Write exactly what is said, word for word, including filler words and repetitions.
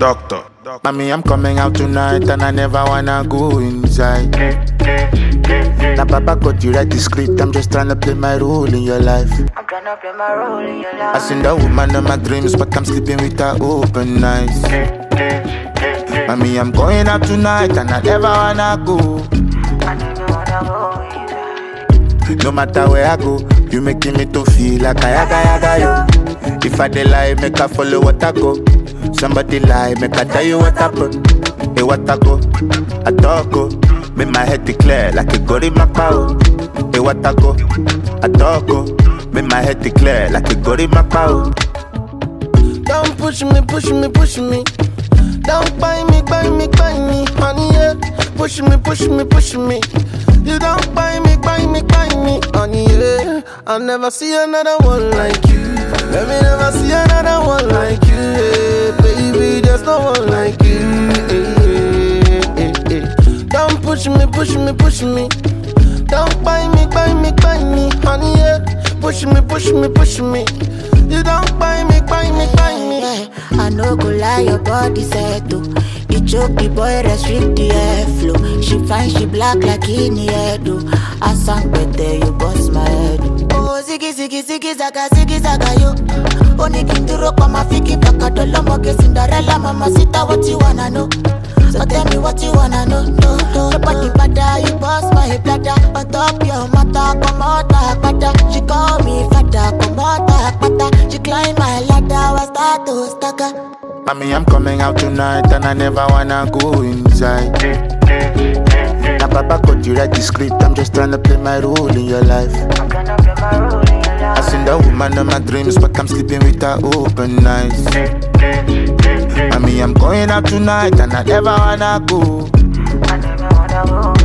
Doctor. Mommy, I'm coming out tonight and I never wanna go inside. Now Papa got you write the script, I'm just trying to play my role in your life. I'm trying to play my role in your life. I seen that woman in my dreams, but I'm sleeping with her open eyes. Mommy, I'm going out tonight and I never wanna go. I never wanna go inside. No matter where I go, you making me to feel like I yaga yaga yo. If I dey lie, make I follow what I go. Somebody lie, make I tell you what happened. Hey, what I go, I talk go. Make my head declare like a gory macao. Hey, what I go, I talk go. Make my head declare like a gory macao. Don't push me, push me, push me. Don't buy me, buy me, buy me, honey, yeah. Push me, push me, push me. You don't buy me, buy me, buy me, honey, yeah. I'll never see another one like you. Let me never see another one like you, yeah. Baby, there's no one like you, yeah, yeah, yeah. Don't push me, push me, push me. Don't buy me, buy me, buy me, honey, yeah. Push me, push me, push me. You don't buy me, buy me, buy me. Yeah, I know go lie, your body said to. You choke the boy, restrict the airflow. She fine, she black like in the head. I sang better, you bust my head. Oh, ziggy, ziggy, ziggy, zaga, ziggy, zaga, yo. Only kinduro kwa mafiki baka dolo moge Cinderella, mama sita, what you wanna know? So tell me what you wanna know, no, no. Your body bada, you bust my bladder. On top your mata, come out like butter. She call me father, come out like butter. She climb my ladder, I start to stagger. Mommy, I'm coming out tonight and I never wanna go inside. Now Papa got you write the script, I'm just trying to play my role in your life. I'm gonna play my role in your life. I seen that woman in my dreams, but I'm sleeping with her open eyes. Mommy, I'm going out tonight and I never wanna go. I never wanna go.